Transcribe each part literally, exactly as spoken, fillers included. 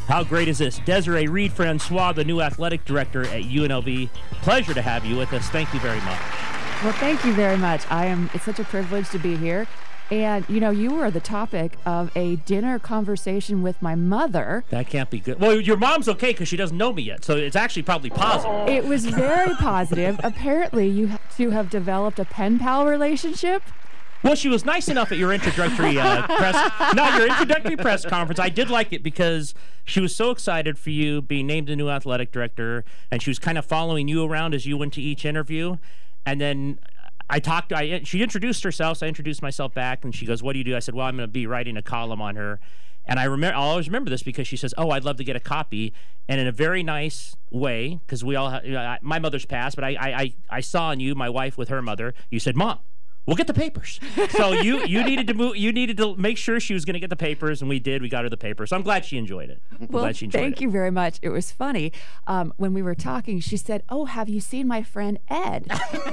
How great is this? Desiree Reed-Francois, the new athletic director at U N L V. Pleasure to have you with us. Thank you very much. Well, thank you very much. I am. It's such a privilege to be here. And, you know, you were the topic of a dinner conversation with my mother. That can't be good. Well, your mom's okay because she doesn't know me yet, so it's actually probably positive. It was very positive. Apparently, you two have developed a pen pal relationship. Well, she was nice enough at your introductory uh, press, not your introductory press conference. I did like it because she was so excited for you being named the new athletic director, and she was kind of following you around as you went to each interview. And then I talked, I, she introduced herself, so I introduced myself back, and she goes, what do you do? I said, well, I'm going to be writing a column on her. And I remember, I'll always remember this because she says, oh, I'd love to get a copy. And in a very nice way, because we all, have, you know, my mother's passed, but I, I, I saw in you, my wife with her mother, you said, Mom, we'll get the papers. So you you needed to move. You needed to make sure she was going to get the papers, and we did. We got her the papers. So I'm glad she enjoyed it. I'm well, glad she enjoyed thank it. you very much. It was funny. Um, when we were talking, she said, oh, have you seen my friend Ed?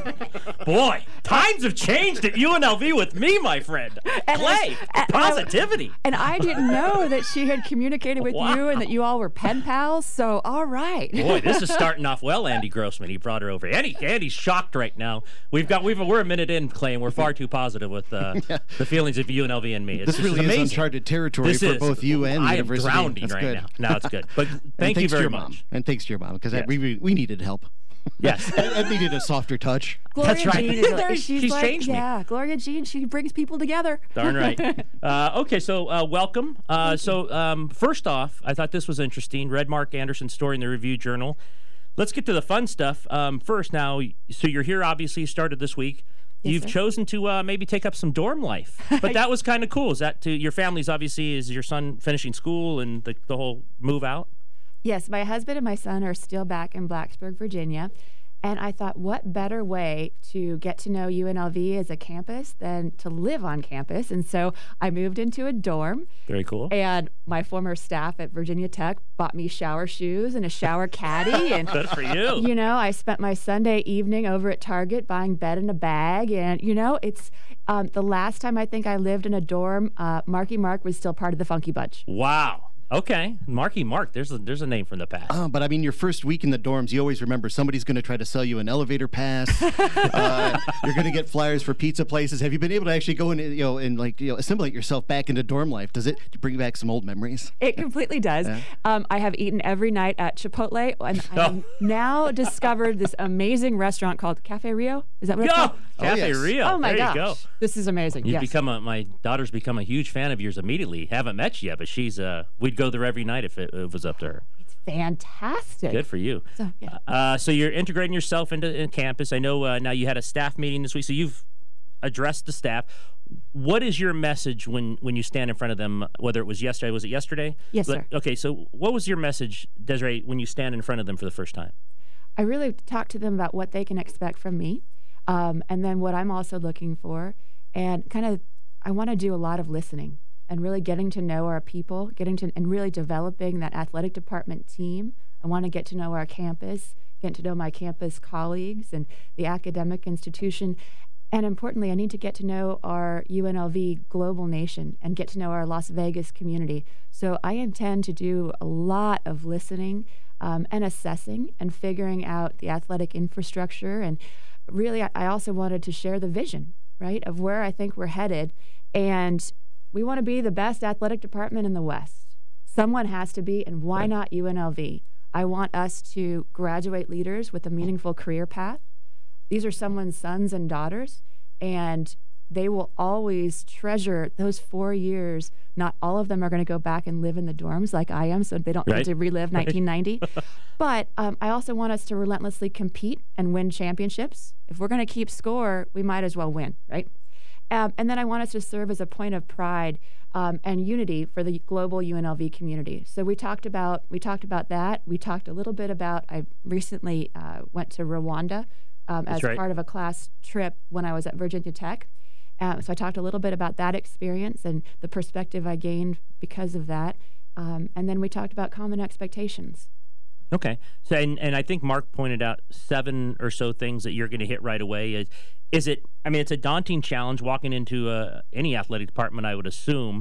Boy, times have changed at U N L V with me, my friend. And Play, I, positivity. And I didn't know that she had communicated with Wow. you and that you all were pen pals. So, all right. Boy, this is starting off well, Andy Grossman. He brought her over. Andy, Andy's shocked right now. We've got, we've, we're a minute in, Clay, and we're far too positive with uh, yeah. the feelings of U N L V and me. It's this really amazing. is uncharted territory this for is, both you and the I am university. drowning That's right good. now. No, it's good. But thank and you very to your much. Mom. And thanks to your mom, because Yes. we, we we needed help. Yes. Ed needed a softer touch. Gloria That's right. Jean is, There- she's, she's like, changed me. yeah, Gloria Jean, she brings people together. Darn right. Uh, okay, so uh, welcome. Uh, so um, first off, I thought this was interesting. Read Mark Anderson's story in the Review Journal. Let's get to the fun stuff um, first. Now, so you're here, obviously, you started this week. Yes, You've sir. chosen to uh, maybe take up some dorm life, but that was kind of cool. Is that to your family's obviously, is your son finishing school and the, the whole move out? Yes, my husband and my son are still back in Blacksburg, Virginia. And I thought, what better way to get to know U N L V as a campus than to live on campus? And so I moved into a dorm. Very cool. And my former staff at Virginia Tech bought me shower shoes and a shower caddy. And, Good for you. you know, I spent my Sunday evening over at Target buying bed in a bag. And, you know, it's um, the last time I think I lived in a dorm, uh, Marky Mark was still part of the Funky Bunch. Wow. Okay, Marky Mark. There's a, there's a name from the past. Uh, but I mean, your first week in the dorms, you always remember somebody's going to try to sell you an elevator pass. uh, you're going to get flyers for pizza places. Have you been able to actually go and you know and like you know assimilate yourself back into dorm life? Does it bring back some old memories? It completely does. Yeah. Um, I have eaten every night at Chipotle, and I have now discovered this amazing restaurant called Cafe Rio. Is that what it's Yo, called? Cafe yes. Rio. Oh my there gosh, you go. this is amazing. You've yes. become a, my daughter's become a huge fan of yours immediately. Haven't met you yet, but she's uh, we'd go there every night if it, it was up to her. It's fantastic. Good for you. So, yeah. Uh, so you're integrating yourself into in campus. I know uh, now you had a staff meeting this week, so you've addressed the staff. What is your message when, when you stand in front of them, whether it was yesterday, was it yesterday? Yes, sir. Okay, so what was your message, Desiree, when you stand in front of them for the first time? I really talk to them about what they can expect from me, um, and then what I'm also looking for, and kind of I want to do a lot of listening and really getting to know our people, getting to and really developing that athletic department team. I want to get to know our campus, get to know my campus colleagues and the academic institution. And importantly, I need to get to know our U N L V global nation and get to know our Las Vegas community. So I intend to do a lot of listening um, and assessing and figuring out the athletic infrastructure. And really, I, I also wanted to share the vision, right, of where I think we're headed. And we want to be the best athletic department in the West. Someone has to be, and why not U N L V? I want us to graduate leaders with a meaningful career path. These are someone's sons and daughters, and they will always treasure those four years. Not all of them are going to go back and live in the dorms like I am, so they don't Right. need to relive Right. nineteen ninety. But um, I also want us to relentlessly compete and win championships. If we're going to keep score, we might as well win, right? Um, and then I want us to serve as a point of pride um, and unity for the global U N L V community. So we talked about we talked about that. We talked a little bit about. I recently uh, went to Rwanda um, as right. part of a class trip when I was at Virginia Tech. Um, so I talked a little bit about that experience and the perspective I gained because of that. Um, and then we talked about common expectations. Okay. So, and, and I think Mark pointed out seven or so things that you're going to hit right away. Is, is it, I mean, it's a daunting challenge walking into uh, any athletic department, I would assume,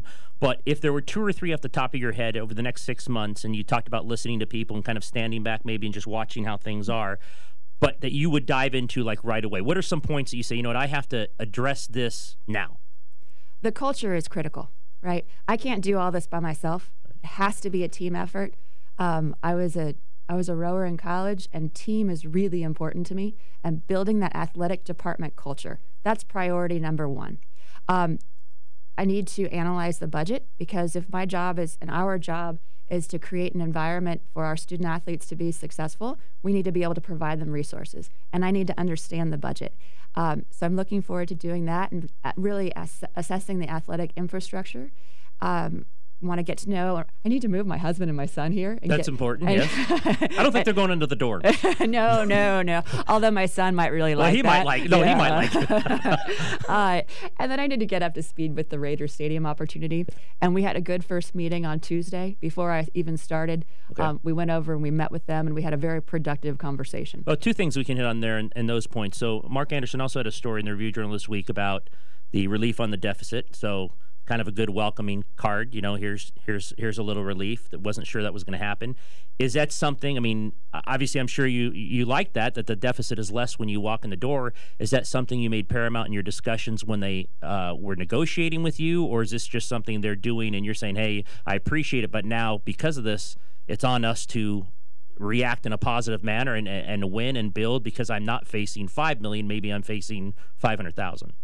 But if there were two or three off the top of your head over the next six months, and you talked about listening to people and kind of standing back maybe and just watching how things are, but that you would dive into like right away, what are some points that you say, you know what, I have to address this now? The culture is critical, right? I can't do all this by myself. It has to be a team effort. Um, I was a I was a rower in college, and team is really important to me. And building that athletic department culture, that's priority number one. Um, I need to analyze the budget, because if my job is, and our job is to create an environment for our student athletes to be successful, we need to be able to provide them resources. And I need to understand the budget. Um, so I'm looking forward to doing that and really ass- assessing the athletic infrastructure. Um, want to get to know, I need to move my husband and my son here. And That's get, important, and, yes. I don't think they're going into the door. no, no, no. Although my son might really well, like he that. might like, no, yeah. he might like it. uh, and then I need to get up to speed with the Raiders Stadium opportunity. And we had a good first meeting on Tuesday before I even started. Okay. Um, we went over and we met with them, and we had a very productive conversation. Well, two things we can hit on there in, in those points. So Mark Anderson also had a story in the Review Journal this week about the relief on the deficit. So kind of a good welcoming card. You know, here's here's here's a little relief. That wasn't sure that was going to happen. Is that something? I mean, obviously, I'm sure you you like that that the deficit is less when you walk in the door. Is that something you made paramount in your discussions when they uh, were negotiating with you, or is this just something they're doing and you're saying, hey, I appreciate it, but now because of this, it's on us to react in a positive manner and and win and build, because I'm not facing five million, maybe I'm facing five hundred thousand.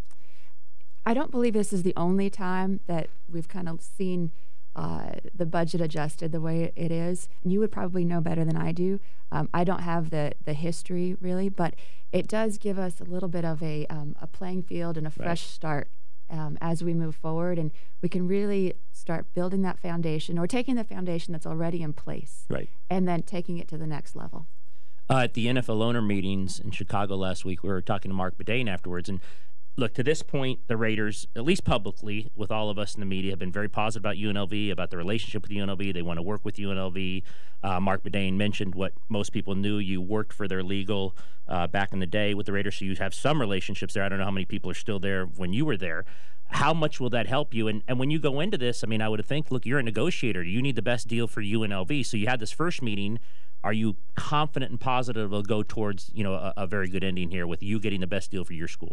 I don't believe this is the only time that we've kind of seen uh, the budget adjusted the way it is. And you would probably know better than I do. Um, I don't have the, the history really, but it does give us a little bit of a, um, a playing field and a fresh right. start um, as we move forward. And we can really start building that foundation, or taking the foundation that's already in place, right. and then taking it to the next level. Uh, at the N F L owner meetings in Chicago last week, we were talking to Mark Bedane afterwards, and look, to this point, the Raiders, at least publicly, with all of us in the media, have been very positive about U N L V, about the relationship with U N L V. They want to work with U N L V. Uh, Mark Bedane mentioned what most people knew. You worked for their legal uh, back in the day with the Raiders, so you have some relationships there. I don't know how many people are still there when you were there. How much will that help you? And and when you go into this, I mean, I would think, look, you're a negotiator. You need the best deal for U N L V. So you had this first meeting. Are you confident and positive it'll go towards, you know, a, a very good ending here with you getting the best deal for your school?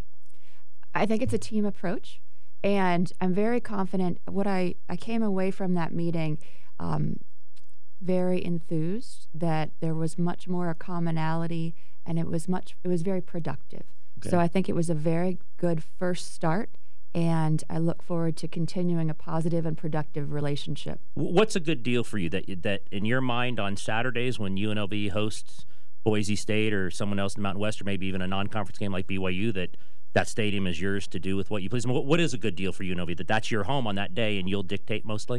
I think it's a team approach, and I'm very confident. What I, I came away from that meeting um, very enthused that there was much more a commonality, and it was much it was very productive. Okay. So I think it was a very good first start, and I look forward to continuing a positive and productive relationship. What's a good deal for you that that in your mind on Saturdays when U N L V hosts Boise State or someone else in Mountain West, or maybe even a non-conference game like B Y U, that that stadium is yours to do with what you please? I mean, what is a good deal for U N L V, that that's your home on that day and you'll dictate mostly?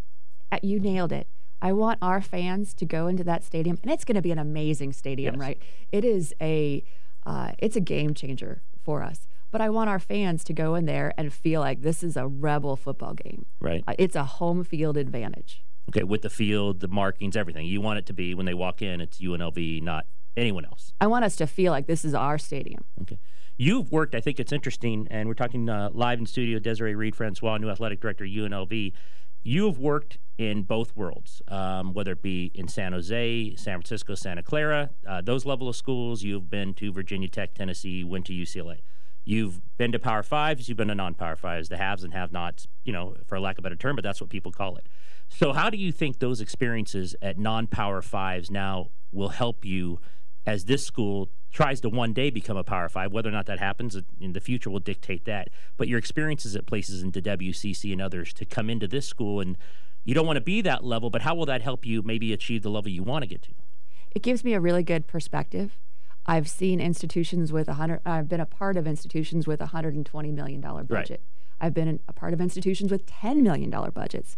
You nailed it. I want our fans to go into that stadium, and it's going to be an amazing stadium, yes. right? It is a, uh, it's a game changer for us. But I want our fans to go in there and feel like this is a Rebel football game. Right. Uh, it's a home field advantage. Okay, with the field, the markings, everything. You want it to be, when they walk in, it's U N L V, not anyone else. I want us to feel like this is our stadium. Okay. You've worked, I think it's interesting, and we're talking uh, live in studio, Desiree Reed-Francois, new athletic director, U N L V. You have worked in both worlds, um, whether it be in San Jose, San Francisco, Santa Clara, uh, those level of schools. You've been to Virginia Tech, Tennessee, went to U C L A. You've been to Power Fives, you've been to non-Power Fives, the haves and have-nots, you know, for lack of a better term, but that's what people call it. So how do you think those experiences at non-Power Fives now will help you as this school tries to one day become a Power Five? Whether or not that happens in the future will dictate that. But your experiences at places in the W C C and others to come into this school, and you don't want to be that level, but how will that help you maybe achieve the level you want to get to? It gives me a really good perspective. I've seen institutions with a hundred. I've been a part of institutions with a hundred and twenty million dollar budget. Right. I've been a part of institutions with ten million dollar budgets,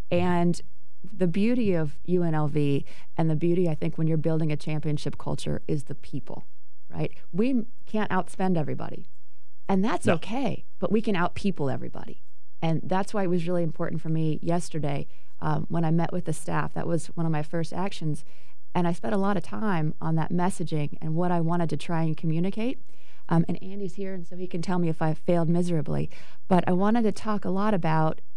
and the beauty of U N L V and the beauty, I think, when you're building a championship culture is the people, right? We can't outspend everybody, and that's no. okay, but we can outpeople everybody. And that's why it was really important for me yesterday um, when I met with the staff. That was one of my first actions. And I spent a lot of time on that messaging and what I wanted to try and communicate. Um, and Andy's here, and so he can tell me if I failed miserably. But I wanted to talk a lot about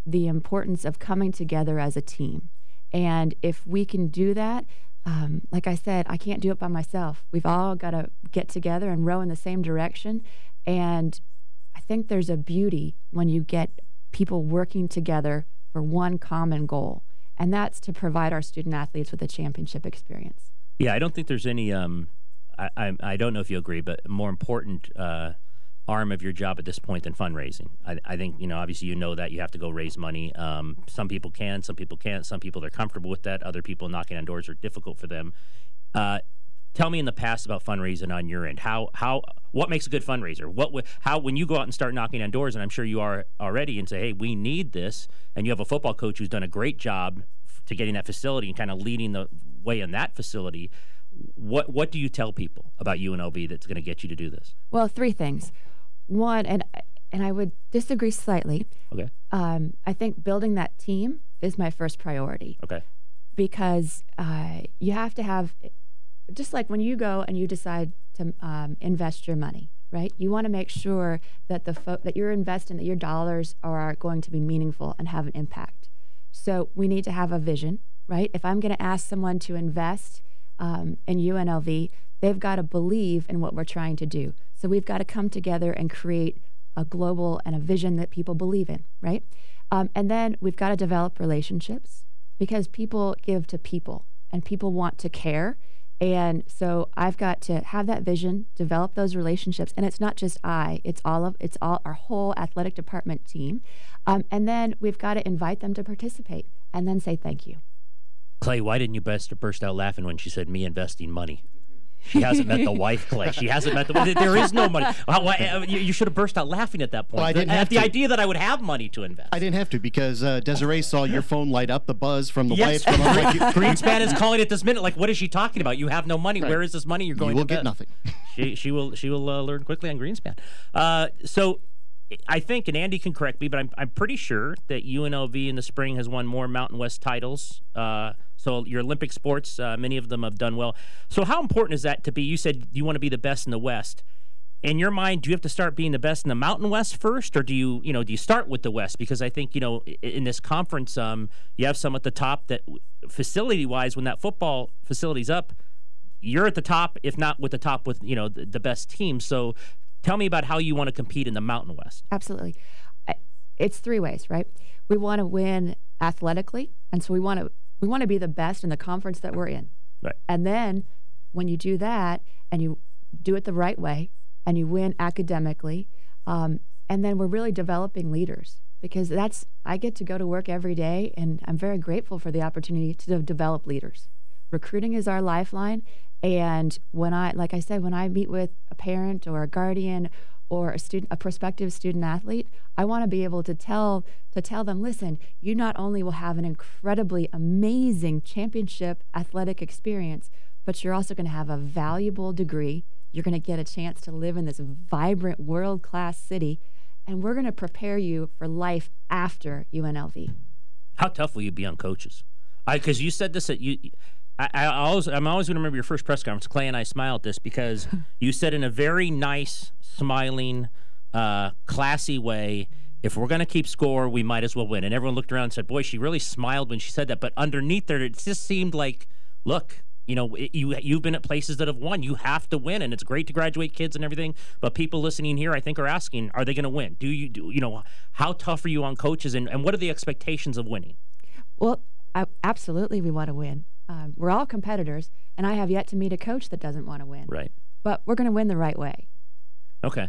the importance of coming together as a team. And if we can do that, um, like I said, I can't do it by myself. We've all got to get together and row in the same direction. And I think there's a beauty when you get people working together for one common goal, and that's to provide our student athletes with a championship experience. Yeah, I don't think there's any, um, I, I, I don't know if you agree, but more important uh, arm of your job at this point than fundraising. I, I think, you know, obviously you know that you have to go raise money. Um, some people can, some people can't. Some people are comfortable with that. Other people knocking on doors are difficult for them. Uh, tell me in the past about fundraising on your end. How, how, what makes a good fundraiser? What, how, when you go out and start knocking on doors, and I'm sure you are already, and say, hey, we need this, and you have a football coach who's done a great job to getting that facility and kind of leading the way in that facility, what, what do you tell people about U N L V that's going to get you to do this? Well, three things. One, and and I would disagree slightly. Okay. Um, I think building that team is my first priority. Okay. Because uh, you have to have, just like when you go and you decide to um, invest your money, right? You want to make sure that the fo- that you're investing, that your dollars are going to be meaningful and have an impact. So we need to have a vision, right? If I'm going to ask someone to invest um, in U N L V, they've got to believe in what we're trying to do. So we've got to come together and create a global and a vision that people believe in, right? Um, and then we've got to develop relationships, because people give to people and people want to care. And so I've got to have that vision, develop those relationships. And it's not just I, it's all of, it's all our whole athletic department team. Um, and then we've got to invite them to participate and then say thank you. Clay, why didn't you burst, burst out laughing when she said me investing money? She hasn't met the wife, Clay. She hasn't met the wife. There is no money. Well, why, you, you should have burst out laughing at that point. Well, I didn't the, have the to. idea that I would have money to invest. I didn't have to, because uh, Desiree saw your phone light up, the buzz from the Yes. wife. From like, you, Greenspan is calling it this minute. Like, what is she talking about? You have no money. Right. Where is this money you're going you will to get invest? nothing. She she will she will uh, learn quickly on Greenspan. Uh, so I think, and Andy can correct me, but I'm I'm pretty sure that U N L V in the spring has won more Mountain West titles. Uh, so your Olympic sports, uh, many of them have done well. So how important is that to be? You said you want to be the best in the West. In your mind, do you have to start being the best in the Mountain West first, or do you, you know, do you start with the West? Because I think, you know, in this conference, um, you have some at the top that, facility-wise, when that football facility's up, you're at the top, if not with the top with, you know, the, the best team. So tell me about how you want to compete in the Mountain West. Absolutely. I, it's three ways, right? We want to win athletically, and so we want to we want to be the best in the conference that we're in. Right. And then when you do that and you do it the right way and you win academically, um, and then we're really developing leaders, because that's, I get to go to work every day, and I'm very grateful for the opportunity to develop leaders. Recruiting is our lifeline. And when I, like I said, when I meet with a parent or a guardian or a student, a prospective student athlete, I want to be able to tell to tell them, listen, you not only will have an incredibly amazing championship athletic experience, but you're also going to have a valuable degree. You're going to get a chance to live in this vibrant, world-class city, and we're going to prepare you for life after U N L V. How tough will you be on coaches? Because you said this at you. I, I always, I'm always going to remember your first press conference. Clay and I smile at this because you said in a very nice, smiling, uh, classy way, if we're going to keep score, we might as well win. And everyone looked around and said, boy, she really smiled when she said that. But underneath there, it just seemed like, look, you know, it, you, you've been at places that have won. You have to win, and it's great to graduate kids and everything. But people listening here, I think, are asking, are they going to win? Do you, do you know, how tough are you on coaches, and, and what are the expectations of winning? Well, I, absolutely we want to win. Um, we're all competitors, and I have yet to meet a coach that doesn't want to win. Right. But we're going to win the right way. Okay.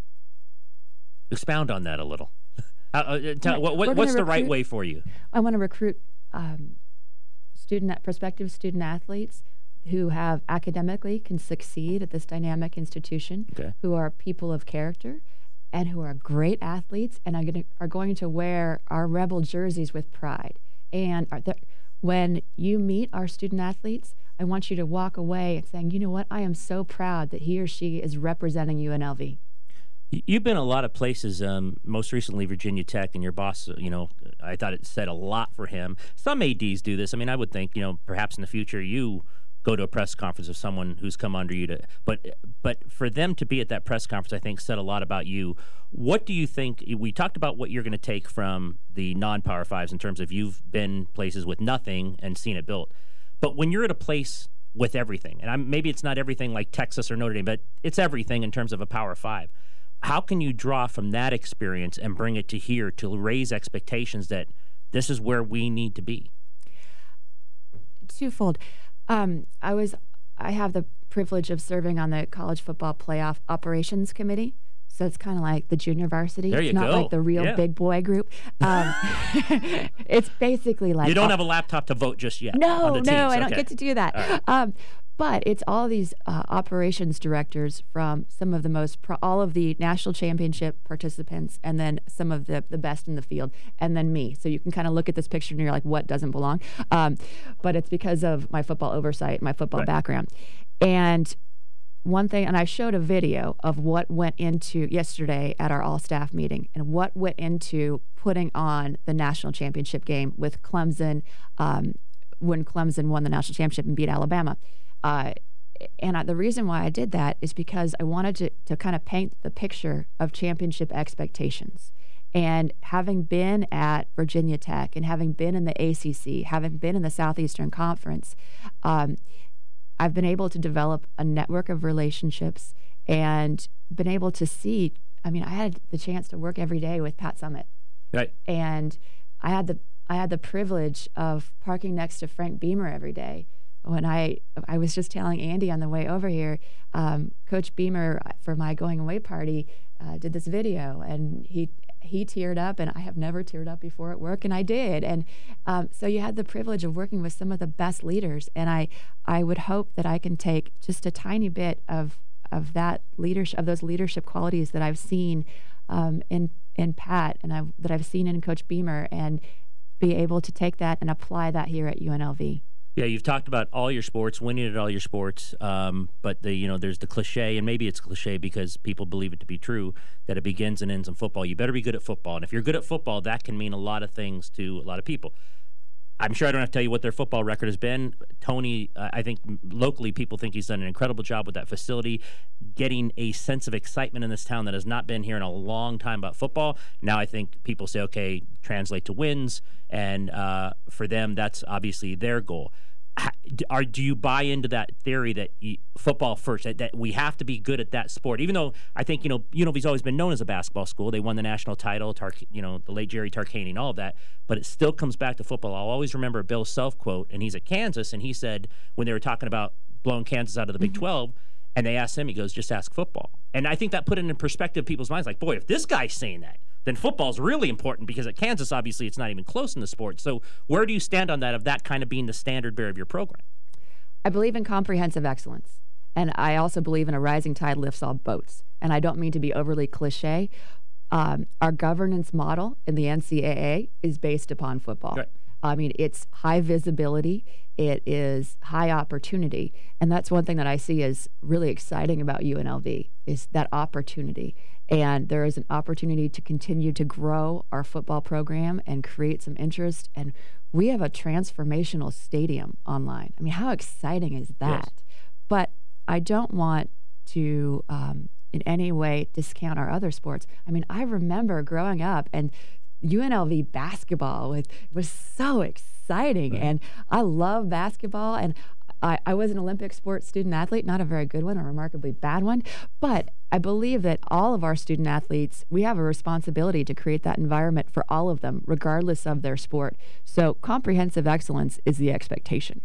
Expound on that a little. uh, uh, tell, what, what, We're what's gonna the right recruit- way for you? I want to recruit um, student, prospective student athletes who have academically can succeed at this dynamic institution, Okay. who are people of character, and who are great athletes, and are going to, are going to wear our Rebel jerseys with pride. And are there, when you meet our student athletes, I want you to walk away and saying, you know what, I am so proud that he or she is representing U N L V. You've been a lot of places, um, most recently Virginia Tech, and your boss, you know, I thought it said a lot for him. Some A Ds do this. I mean, I would think, you know, perhaps in the future you go to a press conference of someone who's come under you to, but but for them to be at that press conference, I think said a lot about you. What do you think? We talked about what you're going to take from the non-Power Fives in terms of you've been places with nothing and seen it built. But when you're at a place with everything, and I'm, maybe it's not everything like Texas or Notre Dame, but it's everything in terms of a Power Five. How can you draw from that experience and bring it to here to raise expectations that this is where we need to be? Twofold. Um, I was, I have the privilege of serving on the College Football Playoff Operations Committee. So it's kind of like the junior varsity. There you it's not go. like the real Yeah. big boy group. Um, it's basically like You don't all, have a laptop to vote just yet. No, on the no, teams. I don't Okay. get to do that. All right. Um, but it's all these uh, operations directors from some of the most, pro- all of the national championship participants, and then some of the, the best in the field, and then me. So you can kind of look at this picture and you're like, what doesn't belong? Um, but it's because of my football oversight, my football Right. background. And one thing, and I showed a video of what went into yesterday at our all-staff meeting and what went into putting on the national championship game with Clemson, um, when Clemson won the national championship and beat Alabama. Uh, and I, the reason why I did that is because I wanted to, to kind of paint the picture of championship expectations. And having been at Virginia Tech and having been in the A C C, having been in the Southeastern Conference, um, I've been able to develop a network of relationships and been able to see. I mean, I had the chance to work every day with Pat Summitt, Right. and I had the I had the privilege of parking next to Frank Beamer every day. When I I was just telling Andy on the way over here, um, Coach Beamer for my going away party uh, did this video, and he he teared up, and I have never teared up before at work, and I did. And um, so you had the privilege of working with some of the best leaders, and I I would hope that I can take just a tiny bit of of that leadership, of those leadership qualities that I've seen um, in in Pat, and I've, that I've seen in Coach Beamer, and be able to take that and apply that here at U N L V. Yeah, you've talked about all your sports, winning at all your sports, um, but the you know there's the cliche, and maybe it's cliche because people believe it to be true, that it begins and ends in football. You better be good at football, and if you're good at football, that can mean a lot of things to a lot of people. I'm sure I don't have to tell you what their football record has been. Tony, uh, I think locally people think he's done an incredible job with that facility, getting a sense of excitement in this town that has not been here in a long time about football. Now I think people say, okay, translate to wins, and uh, for them, that's obviously their goal. Are, do you buy into that theory that you, football first, that, that we have to be good at that sport? Even though I think, you know, U N L V's always been known as a basketball school. They won the national title, Tar, you know, the late Jerry Tarkanian, all of that. But it still comes back to football. I'll always remember Bill Self quote, and he's at Kansas, and he said when they were talking about blowing Kansas out of the Big twelve, and they asked him, he goes, just ask football. And I think that put it in perspective people's minds, like, boy, if this guy's saying that, then football's really important, because at Kansas, obviously, it's not even close in the sport. So where do you stand on that, of that kind of being the standard bearer of your program? I believe in comprehensive excellence, and I also believe in a rising tide lifts all boats. And I don't mean to be overly cliche. Um, our governance model in the N C double A is based upon football. Right. I mean, it's high visibility, it is high opportunity, and that's one thing that I see as really exciting about U N L V, is that opportunity. And there is an opportunity to continue to grow our football program and create some interest. And we have a transformational stadium online. I mean, how exciting is that? Yes. But I don't want to um, in any way discount our other sports. I mean, I remember growing up, and U N L V basketball was, was so exciting. Right. And I love basketball. And I, I was an Olympic sports student athlete, not a very good one, a remarkably bad one. But I believe that all of our student athletes, we have a responsibility to create that environment for all of them, regardless of their sport. So comprehensive excellence is the expectation.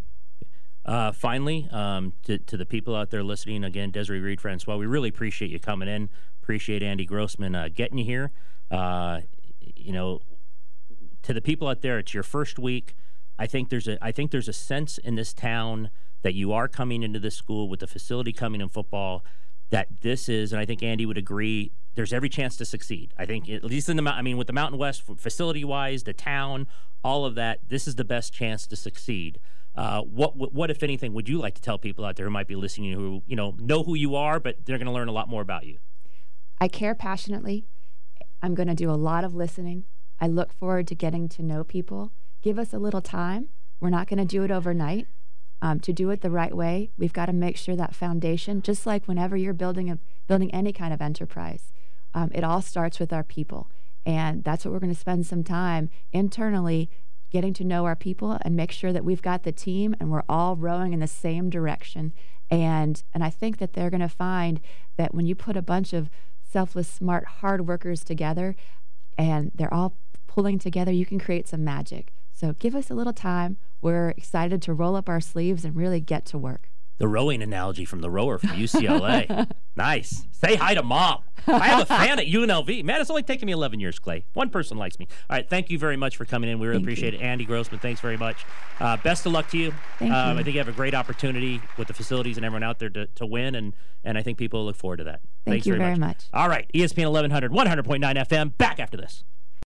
Uh, finally, um, to, to the people out there listening, again, Desiree Reed, Francois, we really appreciate you coming in. Appreciate Andy Grossman uh, getting you here. Uh, you know, to the people out there, it's your first week. I think there's a I think there's a sense in this town that you are coming into this school with the facility coming in football, that this is, and I think Andy would agree, there's every chance to succeed. I think at least in the, I mean, with the Mountain West, facility-wise, the town, all of that, this is the best chance to succeed. Uh, what, what, what, if anything, would you like to tell people out there who might be listening, who, you know, know who you are, but they're going to learn a lot more about you? I care passionately. I'm going to do a lot of listening. I look forward to getting to know people. Give us a little time. We're not going to do it overnight. Um, to do it the right way, we've got to make sure that foundation, just like whenever you're building a building any kind of enterprise, um, it all starts with our people. And that's what we're going to spend some time internally getting to know our people and make sure that we've got the team and we're all rowing in the same direction. And and I think that they're going to find that when you put a bunch of selfless, smart, hard workers together and they're all pulling together, you can create some magic. So give us a little time. We're excited to roll up our sleeves and really get to work. The rowing analogy from the rower from U C L A. Nice. Say hi to Mom. I have a fan at U N L V. Man, it's only taken me eleven years, Clay. One person likes me. All right, thank you very much for coming in. We really Thank appreciate you. it. Andy Grossman, thanks very much. Uh, best of luck to you. Thank um, you. I think you have a great opportunity with the facilities and everyone out there to, to win, and, and I think people look forward to that. Thank Thanks you very very much. much. All right, E S P N eleven hundred, one hundred point nine F M. Back after this.